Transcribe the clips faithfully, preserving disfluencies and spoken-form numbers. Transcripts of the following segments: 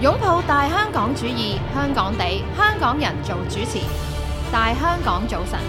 擁抱大香港主義，香港地，香港人做主持。大香港早晨，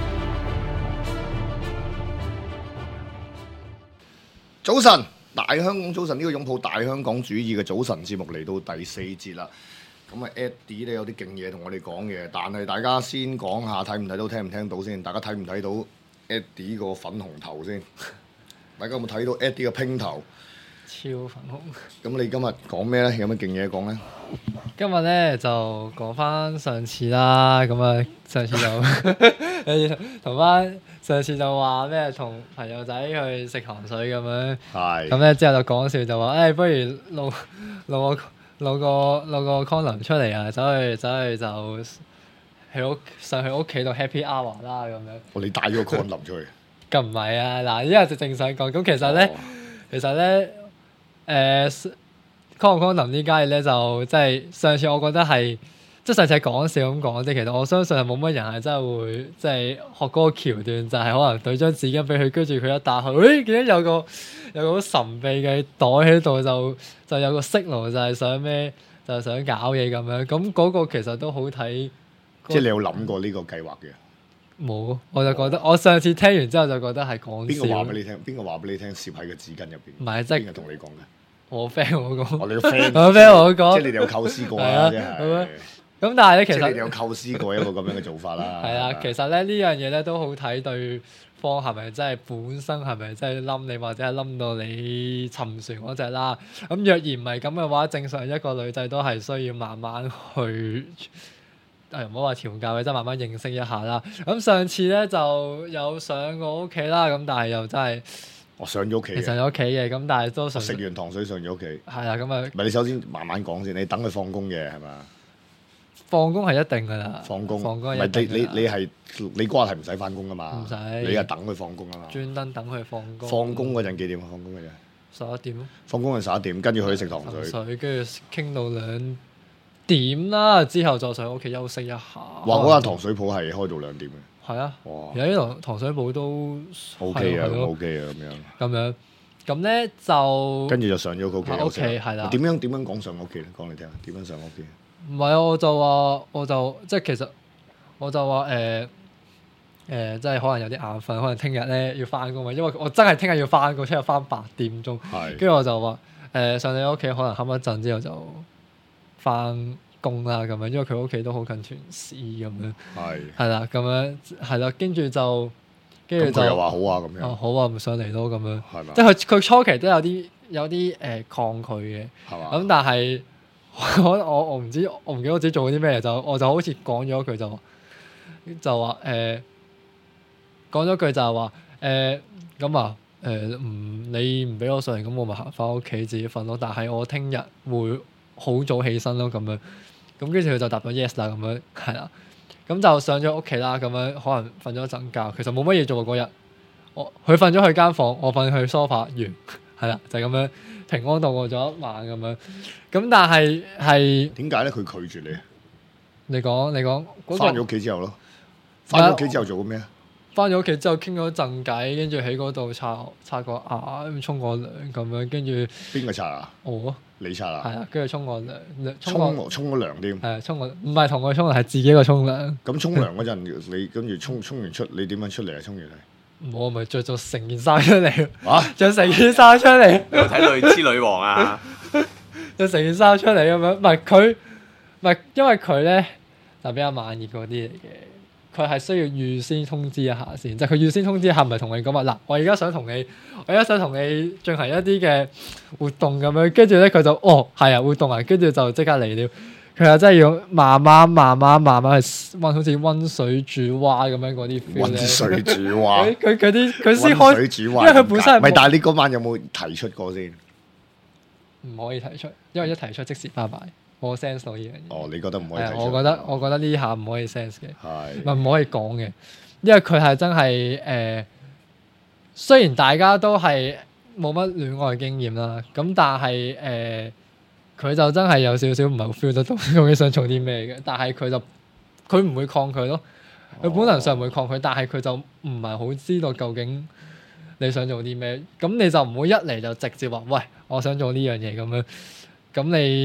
早晨，大香港早晨，呢個擁抱大香港主義嘅早晨節目嚟到第四節啦。咁啊 ，Eddie 咧有啲勁嘢同我哋講嘅，但係大家先講下睇唔睇到、聽唔聽到先。大家睇唔睇到 Eddie 個粉紅頭先？大家有冇睇到 Eddie 嘅拼頭？ 超粉紅。咁你今日講咩咧？有乜勁嘢講咧？ 今日咧就講翻上次啦，咁啊上次就同翻上次就話咩同朋友仔去食糖水咁樣， 係咁咧之後就講笑就話誒、哎，不如露露個露個露個 condom 出嚟啊，走去走去就喺屋上去屋企度 happy hour 啦咁樣。 哦，你帶咗個 condom 出去？ 咁唔係啊，嗱，依家就正想講，咁其實咧，哦、其實咧，誒 condom condom 呢家嘢咧，就即係上次我覺得係，即係上次係講笑咁講啫。其實我相信係冇乜人係真係會即係學嗰個橋段，就係、是、可能對張紙巾俾佢，跟住佢一打開，誒見到有個有個好神秘嘅袋喺度，就就有個 signal 就係想咩，就係、是、想搞嘢咁樣。咁嗰個其實都好睇。 即係你有諗過呢個計劃嘅？ 冇，我就覺得、哦、我上次聽完之後就覺得係講笑。 邊個話俾你聽？邊個話俾你聽？攝喺個紙巾入邊？ 唔係，即係邊個同你講嘅？ 我 friend 我講。 我你個 friend， 我 friend 我講。 即係你哋有構思過啦，即係。 咁但係咧，其實即係你哋有構思過一個咁樣嘅做法啦。 係啊，其實咧呢樣嘢咧都好睇對方係咪真係本身係咪真係冧你，或者係冧到你沉船嗰隻啦。咁若然唔係咁嘅話，正常一個女仔都係需要慢慢去。誒唔好話調教嘅，即係慢慢認識一下啦。咁上次咧就有上過屋企啦，咁但係又真係我上咗屋企， 上咗屋企嘅，咁但係都食完糖水上咗屋企。係啊，咁啊， 唔係你首先慢慢講先，你等佢放工嘅係嘛？ 放工係一定㗎啦。放工，放工係一定。 唔係你你你係你嗰日係唔使翻工㗎嘛？ 唔使。 你係等佢放工啊嘛？ 專登等佢放工。 放工嗰陣幾點啊？放工嗰陣十一點咯。 放工係十一點，跟住去食糖水。 糖水跟住傾到兩點啦，之後就上屋企休息一下。 哇！嗰間糖水鋪係開到兩點嘅。係啊。哇！而家呢度糖水鋪都 O K 啊，O K 啊，咁樣。 咁樣，咁咧就跟住就上咗佢屋企。 屋企係啦。 點樣點樣講上屋企咧？講嚟聽下，點樣上屋企？ 唔係啊，我就話，我就即係其實我就話誒誒，即係可能有啲眼瞓，可能聽日咧要翻工啊，因為我真係聽日要翻工，聽日翻八點鐘。係。跟住我就話誒，上你屋企可能冚一陣之後就翻工啦咁樣，因為佢屋企都好近屯市咁樣，係係啦咁樣係啦，跟住就跟住就佢又話好啊咁樣， 哦好啊，咪上嚟咯咁樣， 係嘛？ 即係佢佢初期都有啲有啲誒、呃、抗拒嘅，係嘛？咁但係我我我唔知我唔記得我自己做咗啲咩，就我就好似講咗句就就話誒講咗句就係話誒咁啊誒唔你唔俾我上嚟，咁我咪行翻屋企自己瞓咯，但係我聽日會好早起身咯，咁樣，咁跟住佢就答咗 yes 啦，咁樣係啦，咁就上咗屋企啦，咁樣可能瞓咗一陣覺，其實冇乜嘢做嗰日，我佢瞓咗去間房，我瞓去 sofa 完，係啦，就咁樣平安度過咗一晚咁樣，咁但係係點解咧？佢拒絕你？ 你講你講， 翻咗屋企之後咯，翻咗屋企之後做過咩啊？ 翻咗屋企之後傾咗陣偈，跟住喺嗰度刷刷個牙，咁沖個涼咁樣，跟住邊個刷啊？ 我。 你刷啊？ 係啊，跟住沖個涼， 沖沖個涼添。 係啊，沖個唔係同佢沖涼，係自己個沖涼。 咁沖涼嗰陣，你跟住沖沖完出，你點樣出嚟啊？沖完嚟， 我咪着咗成件衫出嚟。 啊！ 着成件衫出嚟。 睇女之女王啊！ 着成件衫出嚟咁樣，唔係佢，唔係因為佢咧就比較慢熱嗰啲嚟嘅。佢係需要預先通知一下先，就係佢預先通知一下，唔係同你講話嗱，我而家想同你，我而家想同你進行一啲嘅活動咁樣，跟住咧佢就哦係啊活動啊，跟住就即刻嚟了。佢係真係要慢慢慢慢慢慢去溫，好似溫水煮蛙咁樣嗰啲 feel 咧。溫水煮蛙。 佢佢啲佢先開， 水煮蛙因為佢本身係唔係，但係你嗰晚有冇提出過先？ 唔可以提出，因為一提出即時拜拜。我 sense 到呢樣嘢。 哦，你覺得唔可以提出？ 我覺得我覺得呢下唔可以 sense 嘅， 係唔係唔可以講嘅，因為佢係真係誒、呃，雖然大家都係冇乜戀愛經驗啦，咁但係誒，佢、呃、就真係有少少唔係好 feel 得到究竟想做啲咩嘅，但係佢就佢唔會抗拒咯，佢本能上唔會抗拒，但係佢就唔係好知道究竟你想做啲咩，咁你就唔會一嚟就直接話喂，我想做呢樣嘢咁樣，咁你。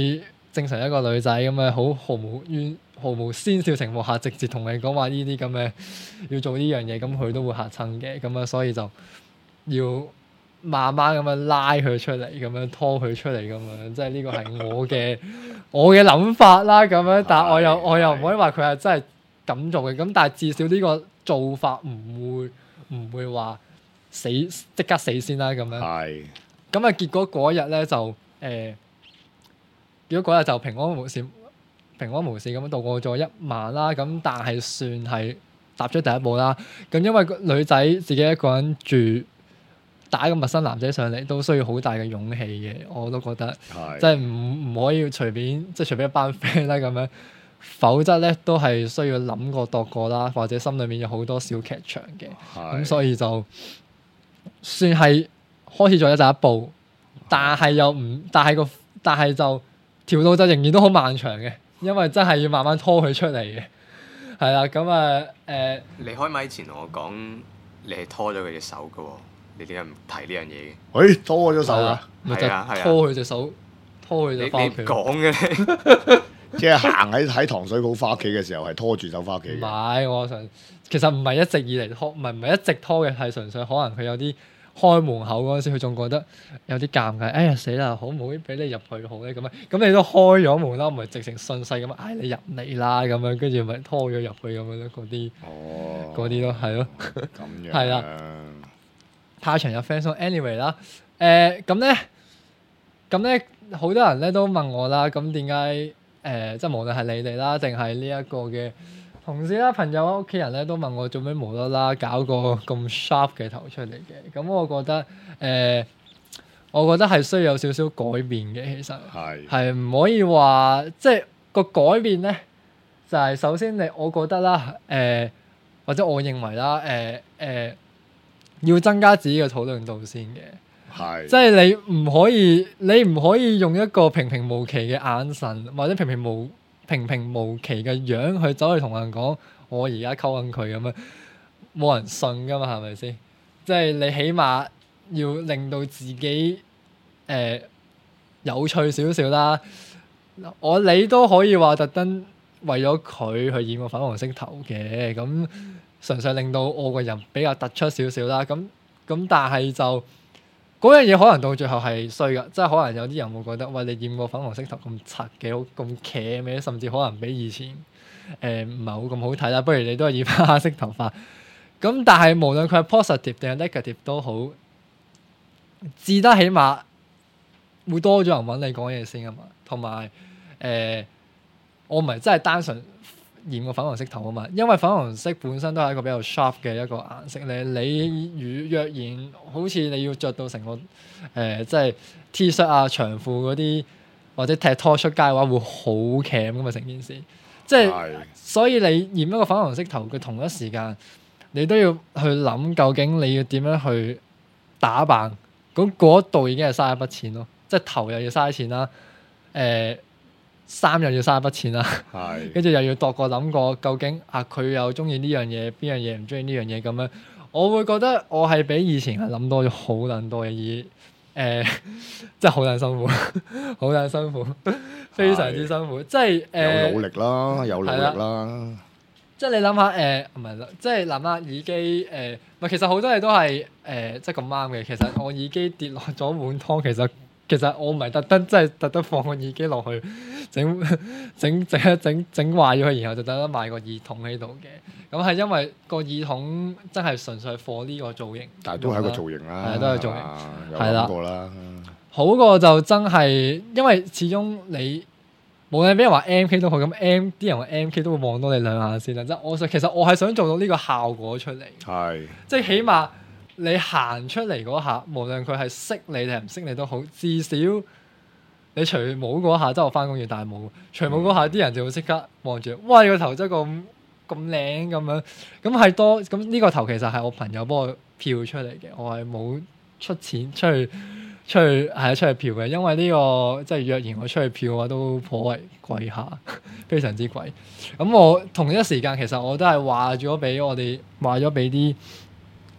正常一個女仔咁樣好毫無冤毫無先兆情況下，直接同你講話呢啲咁嘅要做呢樣嘢，咁佢都會嚇親嘅。咁啊，所以就要慢慢咁樣拉佢出嚟，咁樣拖佢出嚟咁樣，即係呢個係我嘅我嘅諗法啦。咁樣，但係我又我又唔可以話佢係真係咁做嘅。咁但係至少呢個做法唔會唔會話死即刻死先啦。咁樣。係。咁啊，結果嗰日咧就誒。呃如果嗰日就平安無事，平安無事咁樣度過咗一晚啦，咁但係算係踏出第一步啦。咁因為女仔自己一個人住，打個陌生男仔上嚟都需要好大嘅勇氣嘅，我都覺得，即係唔唔可以隨便，即係隨便一班 friend 啦咁樣，否則咧都係需要諗過度過啦，或者心裏面有好多小劇場嘅。咁所以就算係開始咗一第一步，但係又唔，但係個，但係就。條路就仍然都好漫長嘅，因為真係要慢慢拖佢出嚟嘅，係啦，咁啊誒。 你開咪前同我講，你係拖咗佢隻手嘅喎，你點解唔提呢樣嘢嘅？ 喂、欸，拖我隻手啊？ 咪就拖佢隻手，拖佢隻手翻屋企。 你講嘅你， 即係行喺喺糖水鋪翻屋企嘅時候，係拖住手翻屋企。 唔係，我想其實唔係一直以嚟拖，唔係唔係一直拖嘅，係純粹可能佢有啲。開門口嗰陣時，佢仲覺得有啲尷尬。哎呀死啦，好唔好俾你入去好咧？咁樣咁你都開咗門啦，唔係直情順勢咁啊！唉，你入嚟啦咁樣，跟住咪拖咗入去咁樣咯。嗰啲哦，嗰啲咯，係咯，咁樣係啦。太長有 friend 送 anyway 啦。誒咁咧，咁咧好多人咧都問我啦。咁點解誒即係無論係你哋啦，定係呢一個嘅同事啦、朋友啊、屋企人咧都問我做咩無啦啦搞個咁 sharp 嘅頭出嚟嘅，咁我覺得誒、呃，我覺得係需要有少少改變嘅，其實係係唔可以話即係個改變咧，就係、是、首先你我覺得啦，誒、呃、或者我認為啦，誒、呃、誒、呃、要增加自己嘅討論度先嘅，係即係你唔可以你唔可以用一個平平無奇嘅眼神或者平平無平平無奇嘅樣去走去同人講我而家溝緊佢咁樣，冇人信噶嘛，係咪先？即係你起碼要令到自己誒、呃、有趣少少啦。我你都可以話特登為咗佢去染個粉紅色頭嘅，咁純粹令到我個人比較突出少少啦。咁咁但係就嗰樣嘢可能到最後係衰噶，即係可能有啲人會覺得，喂，你染個粉紅色頭咁柒嘅，好咁茄咩？甚至可能比以前誒唔係好咁好睇啦。不如你都係染翻黑色頭髮。咁但係無論佢係 positive 定係 negative 都好，至得起碼會多咗人揾你講嘢先啊嘛。同埋誒，我唔係真係單純染個粉紅色頭啊嘛，因為粉紅色本身都係一個比較 sharp 嘅一個顏色咧。你如若然好似你要着到成個誒、呃，即係 T 恤啊、長褲嗰啲，或者踢拖出街嘅話，會好鉗噶嘛成件事。即係的所以你染一個粉紅色頭嘅同一時間，你都要去諗究竟你要點樣去打扮。咁嗰度已經係嘥一筆錢咯，即係頭又要嘥錢啦，誒、呃。衫又要嘥一筆錢啦，跟住又要度過諗過，究竟啊佢又中意呢樣嘢，邊樣嘢唔中意呢樣嘢咁樣，我會覺得我係比以前係諗多咗好撚多嘢，而誒真係好撚辛苦，好撚辛苦，非常之辛苦，即係誒、呃、 有努力啦，有努力啦， 即係你諗下誒，唔係即係諗下耳機誒，唔係其實好多嘢都係誒、呃，即係咁啱嘅。其實我耳機跌落咗碗湯，其實。其實我唔係特登，即係特登放個耳機落去，整整整一整整壞咗佢，然後就特登買個耳筒喺度嘅。咁係因為個耳筒真係純粹係貨呢個造型。但係都係一個造型啦，係都係造型，係啦。過啦，好過就真係，因為始終你無論俾人話 M K 都好，咁 M 啲人話 M K 都會望多你兩下先啦。即係我想，其實我係想做到呢個效果出嚟，係即係起碼。你行出嚟嗰下，無論佢係識你定係唔識你都好，至少你除帽嗰下，即係我翻工要戴帽，除帽嗰下啲人就會即刻望住，哇！你個頭真係咁咁靚咁樣，咁係多咁呢個頭其實係我朋友幫我漂出嚟嘅，我係冇出錢出去出去係啊出去漂嘅，因為呢、呢個即係若然我出去漂嘅話都頗為貴下，非常之貴。咁我同一時間其實我都係話咗俾我哋話咗俾啲。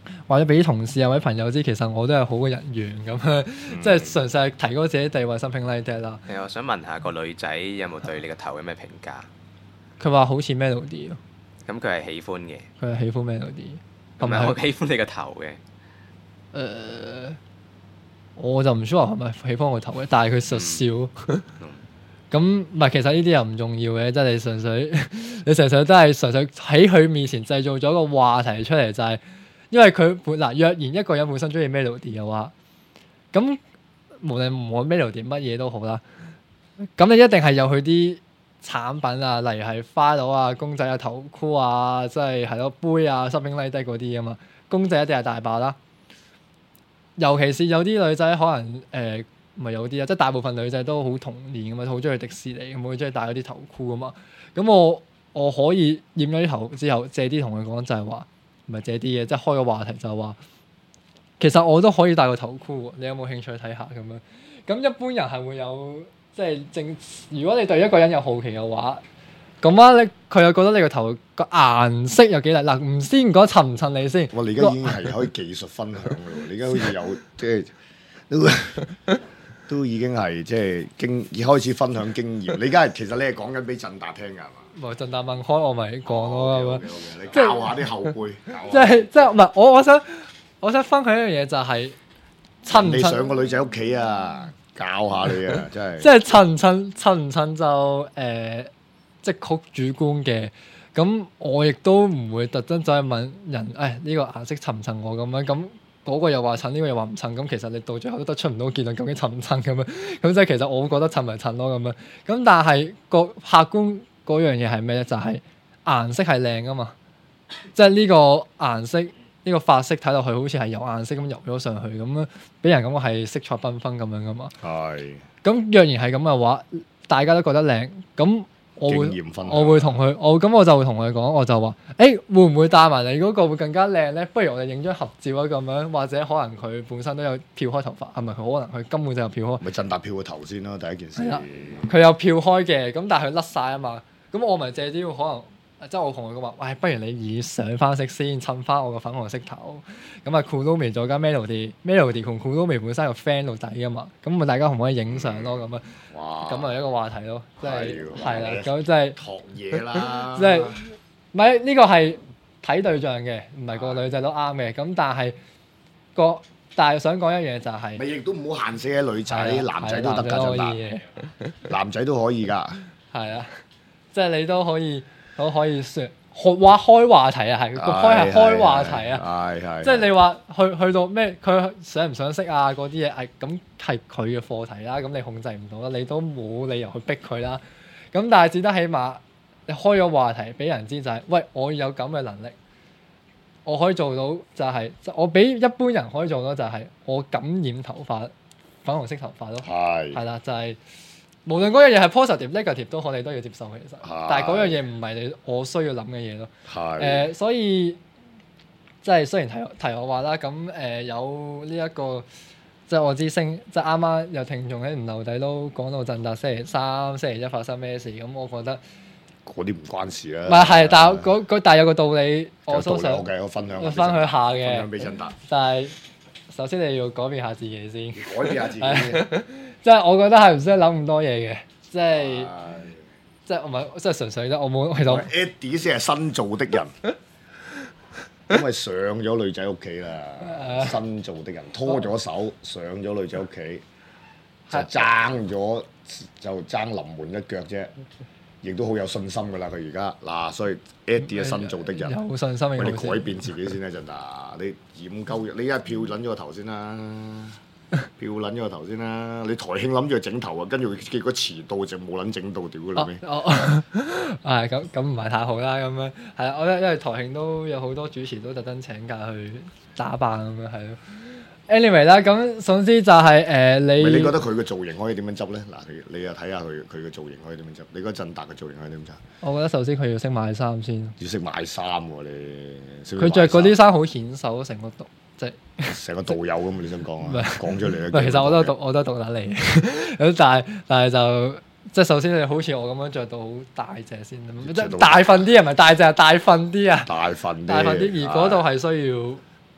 或者俾啲同事啊或者朋友知，其實我都係好嘅人緣咁樣，即係純粹係提高自己地位，something like that啦。 係，我想問下個女仔有冇對你個頭有咩評價？ 佢話好似 melody 咯。 咁佢係喜歡嘅。 佢係喜歡 melody。 係咪好喜歡你個頭嘅？誒、 呃，我就唔 sure 係咪喜歡我個頭嘅，但係佢實笑。咁唔係，其實呢啲又唔重要嘅，即係你純粹你純粹都係純粹喺佢面前製造咗個話題出嚟，就係、是、因為佢本嗱若然一個人本身中意 melody 嘅話，咁無論我 melody 乜嘢都好啦，咁你一定係有佢啲產品啊，例如係花朵啊、公仔啊、頭箍啊，即係係咯杯啊、shopping list 嗰啲啊嘛，公仔一定係大把啦。尤其是有啲女仔可能誒。呃唔係有啲啊，即係大部分女仔都好童年噶嘛，好中意迪士尼咁，好中意戴嗰啲頭箍噶嘛。咁我我可以染咗啲頭之後，借啲同佢講就係話，唔係借啲嘢，即係開個話題就係話，其實我都可以戴個頭箍喎。你有冇興趣睇下咁樣？咁一般人係會有即係正，如果你對一個人有好奇嘅話，咁啊，你佢又覺得你個頭個顏色有幾靚嗱？唔先講襯唔襯你先。 哇！你而家已經係可以技術分享噶喎，你而家好似有即係都。都已經係即係經已開始分享經驗。你而家係其實你係講緊俾振達聽㗎係嘛？ 唔係振達問開我咪講咯咁樣。 你教下啲後輩。 即係即係唔係我我想我想分享一樣嘢就係襯唔襯？ 你上個女仔屋企啊，教下你啊，真係。 即係襯唔襯襯唔襯就誒、呃，即係好主觀嘅。咁我亦都唔會特登走去問人，誒、哎、呢、這個顏色襯唔襯我咁樣咁。嗰個又話襯，呢、這個又話唔襯，咁其實你到最後都得出唔到結論，究竟襯唔襯咁樣？咁即係其實我覺得襯咪襯咯咁樣。咁但係個客觀嗰樣嘢係咩咧？就係、是、顏色係靚噶嘛，即係呢個顏色呢、這個髮色睇落去好似係有顏色咁油咗上去，咁樣俾人感覺係色彩繽紛咁樣噶嘛。係是。咁若然係咁嘅話，大家都覺得靚咁。我會我會同佢，我咁我就會同佢講，我就話：誒、欸、會唔會帶埋你嗰個會更加靚咧？不如我哋影張合照啊咁樣，或者可能佢本身都有漂開頭髮，係咪佢可能佢根本就有漂開？ 咪振達漂個頭先咯，第一件事。 佢有漂開嘅，咁但係佢甩晒啊嘛，咁我咪借啲可能。即係我同佢講話，喂，不如你以上翻色先，襯翻我個粉紅色頭。咁啊，Kuromi再加 Melody，Melody 同 Kuromi本身有 friend 到底噶嘛。咁咪大家可唔可以影相咯？咁啊，咁啊一個話題咯，即係係啦，咁即係學嘢啦。 即係唔係呢個係睇對象嘅，唔係個女仔都啱嘅。咁但係個但係想講一樣嘢就係， 咪亦都唔好限死喺女仔，男仔都得㗎，真係。男仔都可以㗎。係啊，即係你都可以。都可以説開話開話題啊，係個開係開話題啊，即係你話去去到咩，佢想唔想識啊嗰啲嘢，係咁係佢嘅課題啦，咁你控制唔到啦，你都冇理由去逼佢啦。咁但係至得起碼你開咗話題俾人知就係、是，喂，我有咁嘅能力，我可以做到就係、是，我比一般人可以做到就係我感染頭髮粉紅色頭髮咯，係係啦，就係、是。無論嗰樣嘢係 positive、negative 都好，你都要接受其實。是但係嗰樣嘢唔係你我需要諗嘅嘢咯。係是。誒、呃，所以即係雖然題題我話啦，咁誒、呃、有呢、這、一個即係我知星，即係啱啱有聽眾喺唔留底都講到振達星期三、星期一發生咩事，咁我覺得嗰啲唔關事啦。 唔係係，但係嗰嗰但係有個道理，我都想我嘅，我分享。 分享下嘅。 分享俾振達。 但係首先你要改變下自己先。 改變下自己。 即係我覺得係唔需要諗咁多嘢嘅，即係即係唔係即係純粹啫。我冇其實 Eddie 先係新造的人，因為上咗女仔屋企啦。新造的人拖咗手上咗女仔屋企，就爭咗就爭臨門一腳啫，亦都好有信心㗎啦。佢而家嗱，所以 Eddie 係新造的人， 有信心嘅。 你改變自己先啦，陣達，你染鳩，你而家漂撚咗個頭先啦。漂撚咗個頭先啦！你台慶諗住整頭啊，跟住結果遲到就冇撚整到，屌你咩？ 哦，係咁咁唔係太好啦，咁樣係啦。我覺得因為台慶都有好多主持都特登請假去打扮咁樣係咯。anyway 啦，咁總之就係、是、誒、呃、你。 你覺得佢嘅造型可以點樣執咧？嗱，你你又睇下佢佢嘅造型可以點樣執？你覺得振達嘅造型可以點執？ 我覺得首先佢要識買衫先。 要識買衫喎你。 佢着嗰啲衫好顯手，成個獨。 成個導遊咁你想講啊？講出嚟其實我都讀，我都讀得嚟。咁但係但係就即係首先你好似我咁樣着到好大隻先，即係大份啲，係咪大隻係大份啲啊？ 大份啲。 大份啲，而嗰度係需要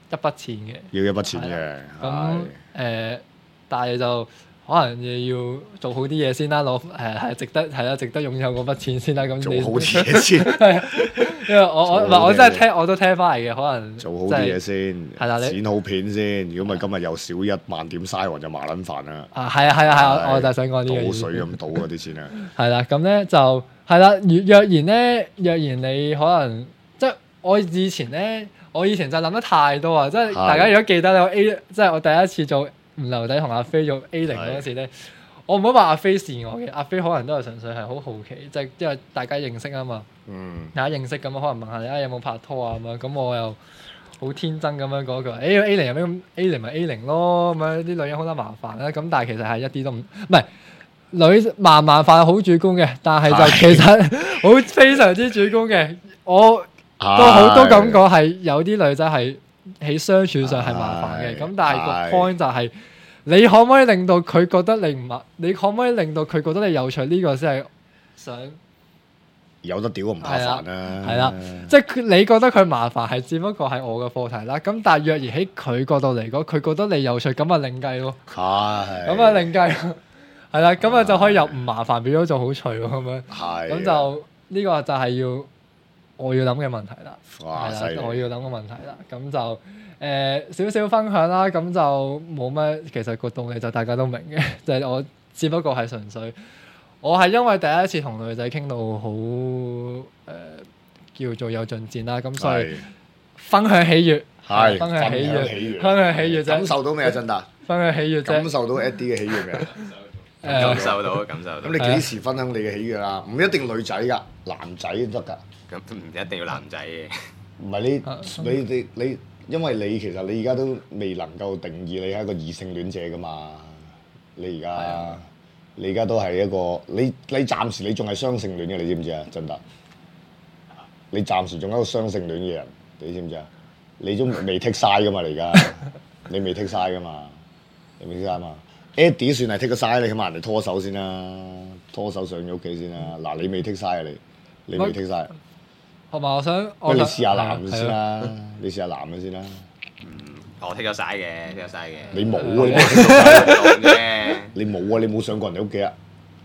一筆錢嘅。 要一筆錢嘅。 咁誒，但係就可能要做好啲嘢先啦，攞誒係值得係啦，值得擁有嗰筆錢先啦。咁做好啲嘢先。 因為我我唔係我真係聽我都聽翻嚟嘅，可能做好啲嘢先， 係啦， 剪好片先。如果唔係今日又少一萬點嘥喎，就麻撚煩啦。 啊，係啊係啊係啊，我就係想講呢樣嘢。 倒水咁倒嗰啲錢啊。 係啦，咁咧就係啦。若若然咧，若然你可能即係我以前咧，我以前就諗得太多啊！即係大家如果記得我 A，即係我第一次做唔留底同阿飛做 A 零嗰陣時咧。我唔好話阿飛是我嘅，阿飛可能都係純粹係好好奇，即係因為大家認識啊嘛， 嗯、 大家認識咁可能問下你啊有冇拍拖啊咁樣，咁我又好天真咁樣講句，誒 A 零有咩咁 A 零咪 A 零咯，咁樣啲女人好得麻煩啦，咁但係其實係一啲都唔唔係女麻麻煩好主觀嘅，但係就其實好非常之主觀嘅，我都好都咁講係有啲女仔係喺相處上係麻煩嘅，咁但係個 point 就係、是。你可唔可以令到佢覺得你唔麻？你可唔可以令到佢覺得你有趣？呢、這個先係想有得屌唔怕煩啦。 係啦，即係你覺得佢麻煩係只不過係我嘅課題啦。咁但係若然喺佢角度嚟講，佢覺得你有趣，咁啊另計咯。係。咁啊另計，係啦，咁啊就可以由唔麻煩變咗做好趣喎咁樣。係。咁就呢、這個就係要我要諗嘅問題啦。哇！係啦，我要諗嘅問題啦。咁就。誒少少分享啦，咁就冇咩，其實個道理就大家都明嘅，就係、是、我只不過係純粹，我係因為第一次同女仔傾到好誒、呃、叫做有進展啦，咁所以分享喜悅，係分享喜悅，分享喜悅， 感受到未啊？振達， 分享喜悅啫， 感受到 Eddie 嘅喜悅未啊？ 感受到，感受到。 咁你幾時分享你嘅喜悅啊？唔一定女仔㗎，男仔都得㗎。 咁唔一定要男仔嘅。 唔係你你你你。因為你其實你而家都未能夠定義你係一個異性戀者噶嘛，你而家的你而家都係一個你你暫時你仲係雙性戀嘅，你知唔知啊？真得，你暫時仲係一個雙性戀嘅人，你知唔知啊？你都未剔晒噶嘛，你而家你未剔晒噶嘛，你未剔晒嘛 ？Eddie 算係剔咗晒，你起碼人哋拖手先啦，拖手上咗屋企先啦。嗱，你未剔晒啊，你你未剔晒。 同埋我想， 不如你試下男嘅先啦，你試下男嘅先啦。 嗯，我剔咗晒嘅，剔咗晒嘅。 你冇啊！你冇啊！你冇上過人哋屋企啊？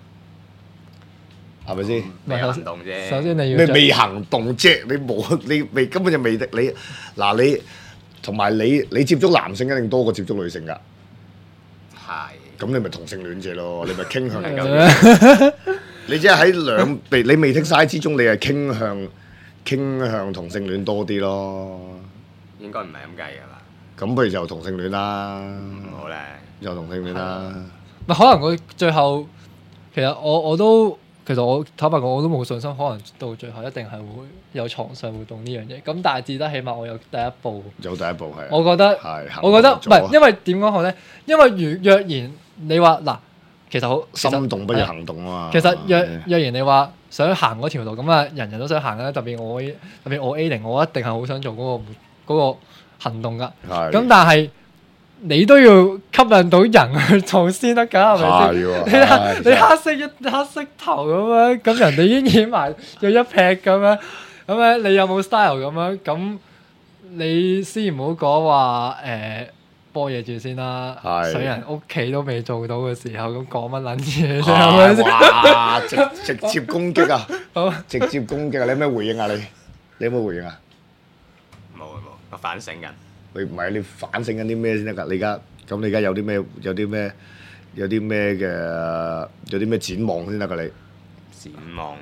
係咪先？ 未行動啫。 首先你要咩未行動啫？你冇你未根本就未你嗱你同埋你你接觸男性一定多過接觸女性㗎。 係。咁你咪同性戀者咯？你咪傾向嚟㗎。你即係喺兩被你未剔晒之中，你係傾向。傾向同性戀多啲咯， 應該唔係咁計㗎嘛。 咁不如就同性戀啦。 嗯、好咧， 就同性戀啦。 唔係可能佢最後，其實我我都其實我坦白講，我都冇信心，可能到最後一定係會有床上活動呢樣嘢。咁但係至得起碼我有第一步。有第一步係。我覺得係，我覺得唔係，因為點講好咧？因為如若然你話嗱，其實好心動不如行動啊嘛。 其實若若然你話。想行嗰條路咁啊，人人都想行啦。特別我特別我 A 零，我一定係好想做嗰個嗰個行動㗎。咁但係你都要吸引到人去做先得㗎，係咪先？你你黑色一黑色頭咁樣，咁人哋已經演埋有一劈咁樣，咁咧你有冇 style 咁樣？咁你先唔好講話誒。播嘢住先啦，水人屋企都未做到嘅時候，咁講乜撚嘢啫？係咪先？ 哇！直直接攻擊啊！好，直接攻擊啊！你有咩回應啊？你你有冇回應啊？ 冇冇，我反省緊。 你唔係你反省緊啲咩先得㗎？你而家咁你而家有啲咩有啲咩有啲咩嘅有啲咩展望先得㗎？你展望誒，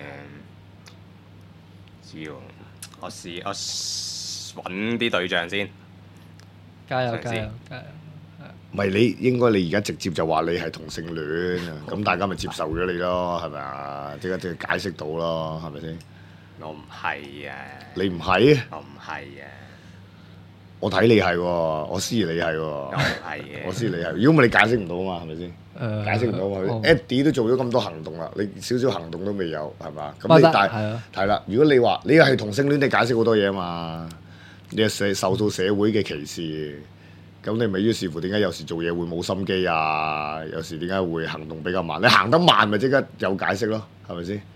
知喎，我試我揾啲對象先。 加油加油加油！ 唔係你應該你而家直接就話你係同性戀，咁大家咪接受咗你咯，係咪啊？即刻即係解釋到咯，係咪先？ 我唔係啊！ 你唔係？ 我唔係啊！ 我睇你係喎，我思疑你係喎。我唔係嘅。 我思疑你係，如果唔係你解釋唔到啊嘛，係咪先？解釋唔到啊嘛。Eddie 都做咗咁多行動啦，你少少行動都未有，係嘛？咁你但係係啦，如果你話你係同性戀，你解釋好多嘢啊嘛。你係社受到社會嘅歧視，咁你咪於是乎點解有時做嘢會冇心機啊？有時點解會行動比較慢？你行得慢咪即刻有解釋咯，係咪先？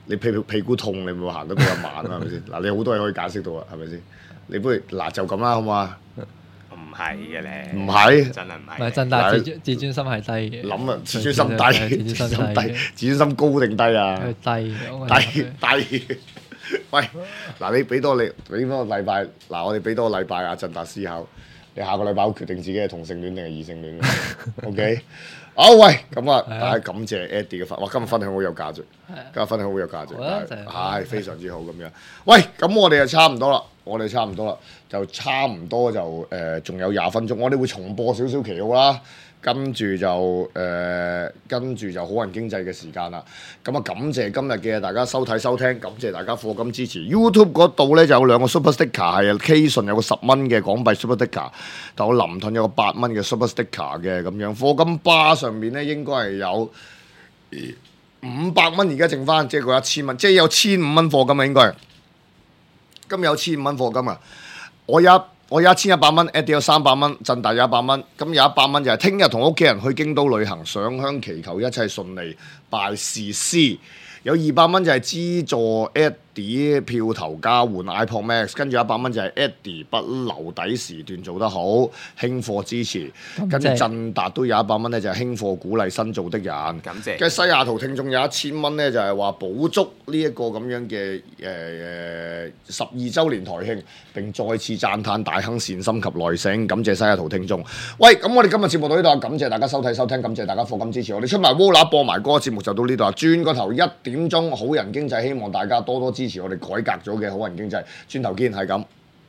你屁屁股痛，你咪會行得比較慢啦，係咪先？嗱，你好多嘢可以解釋到啊，係咪先？你不如嗱就咁啦，好嘛？ 唔係嘅咧， 唔係真係唔係。 唔係真，但係自尊自尊心係低嘅。 諗啊，自尊心低，自尊心低，自尊心高定低啊？ 低低低。喂，嗱，你俾多你俾多個禮拜，嗱，我哋俾多個禮拜阿振達思考，你下個禮拜會決定自己係同性戀定係異性戀嘅 ？OK。好，喂，咁啊，大家感謝 Eddie 嘅分，哇，今日分享好有價值，今日分享好有價值，係非常之好咁樣。喂，咁我哋就差唔多啦，我哋差唔多啦，就差唔多就誒，仲有廿分鐘，我哋會重播少少旗號啦。跟住就誒、呃，跟住就好人經濟嘅時間啦。咁啊，感謝今日嘅大家收睇收聽，感謝大家課金支持。YouTube 嗰度咧就有兩個 Super Sticker，係 K 順有個十蚊嘅港幣 Super Sticker，但我林頓有個八蚊嘅 Super Sticker 嘅咁樣。課金巴上面咧應該係有五百蚊，而家剩翻，即係嗰一千蚊，即係有千五蚊課金啊，應該。今日有千五蚊課金啊，我有一。我有一千一百蚊 ，Eddie 有三百蚊，振達有一百蚊，咁有一百蚊就係聽日同屋企人去京都旅行，上香祈求一切順利，拜士師。有二百蚊就係資助 Eddie 票頭交換 iPod Max， 跟住一百蚊就係 Eddie 不留底時段做得好，興貨支持。跟住振達都有一百蚊咧，就係興貨鼓勵新造的人。 感謝。 跟住西雅圖聽眾有一千蚊咧，就係話補足呢一個咁樣嘅誒誒十二週年台慶，並再次讚歎大亨善心及耐性，感謝西雅圖聽眾。喂，咁我哋今日節目到呢度，感謝大家收睇收聽，感謝大家課金支持。我哋出埋 Vola 播埋歌，節目就到呢度啊！轉個頭一點鐘，好人經濟，希望大家多多支持我哋改革咗嘅好人經濟。轉頭見，係咁。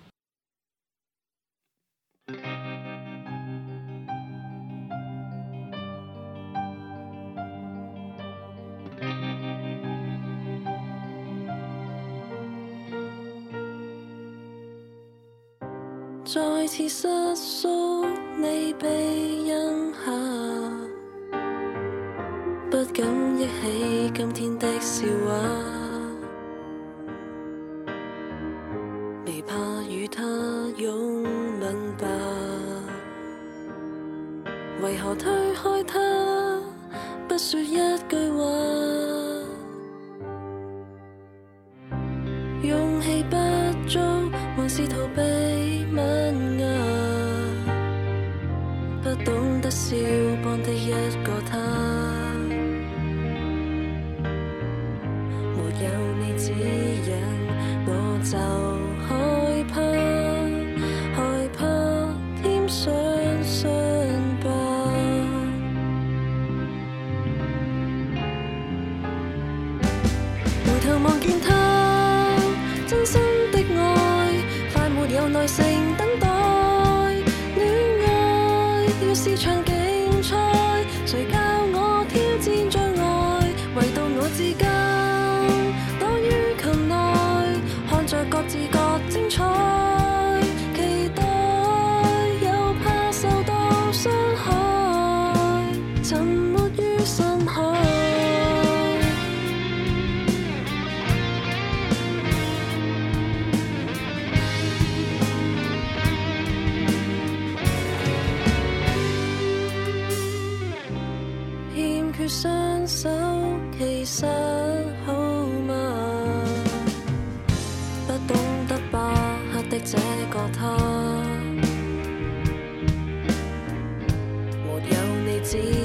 再次失宿你背影下，不敢憶起今天的笑話，未怕與他擁吻吧，為何推開他不說一句話，勇氣不足還是逃避吻牙，不懂得笑般的一個他，沒有你指引我就害怕，害怕添傷傷疤，回頭望見他真心的愛，快沒有耐性等待，戀愛要是場競賽，誰教我挑戰障礙，唯獨我至今躲於琴內，看着各自各精彩，期待又怕受到傷害，沉沒於深海。缺雙手其實好嗎？不懂得把握的這個他，沒有你指